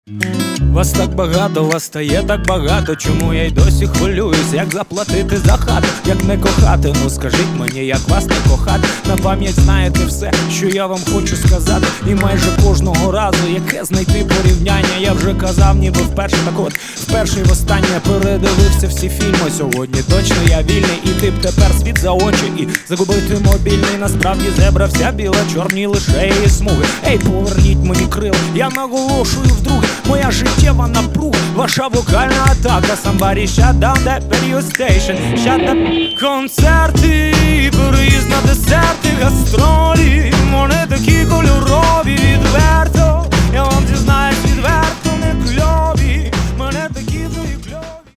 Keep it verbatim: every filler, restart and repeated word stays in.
Вас так багато, вас стає так багато. Чому я й досі хвилююсь, як заплатити за хату, як не кохати? Ну скажіть мені, як вас не кохати? На пам'ять знаєте все, що я вам хочу сказати. І майже кожного разу, яке знайти порівняння, я вже казав, ніби вперше. Так от, вперше і востаннє передивився всі фільми. Сьогодні точно я вільний, і ти б тепер світ за очі і загубити мобільний. Насправді зебра вся біла, чорні лише її смуги. Ей, поверніть мені крила, я наголошую вдруге. Моя життєва напруга, ваша вокальна атака. Somebody shut down that radio station, shut up. Концерти, переїзд на десерти, гастролі. Вони такі кольорові, відверто, я вам зізнаюсь відверто.